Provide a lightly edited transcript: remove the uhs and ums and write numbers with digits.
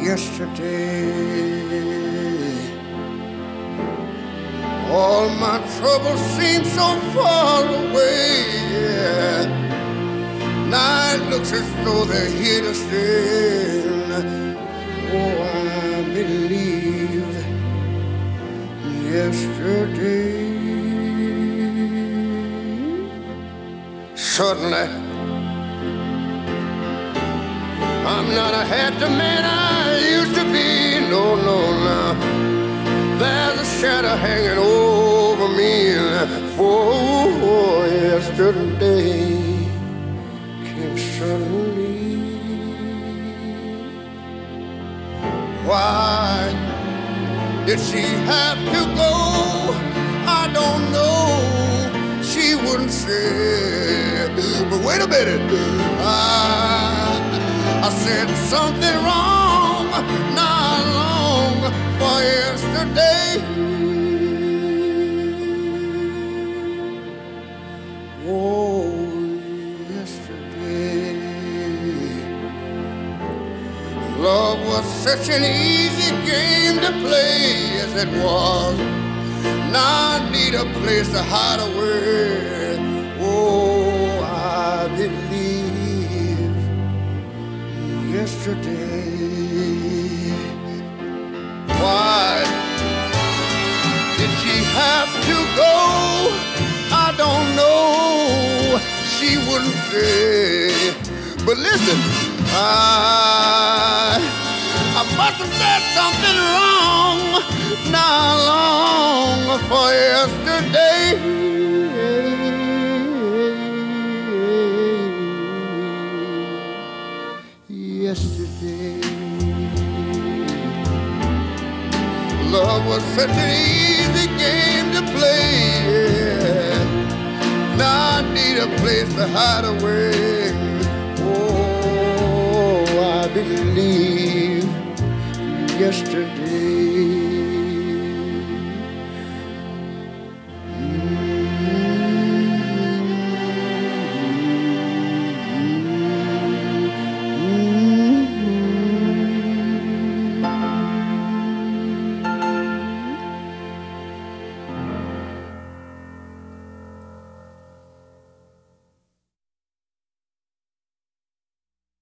yesterday. All my troubles seem so far away, yeah. Now it looks as though they're here to stay. Oh, I believe yesterday. Suddenly, I'm not a happy man I used to be. No, no, no. There's a shadow hanging over me. For yesterday came suddenly. Why did she have to go? I don't know. She wouldn't say. But wait a minute. I said something wrong not long for yesterday. Oh, yesterday. Love was such an easy game to play as it was. Now I need a place to hide away. Oh, I believe yesterday. Why did she have to go? I don't know. She wouldn't say. But listen, I must have said something wrong not long for yesterday. Yesterday, love was such an easy game to play, yeah. Now I need a place to hide away. Oh, I believe yesterday.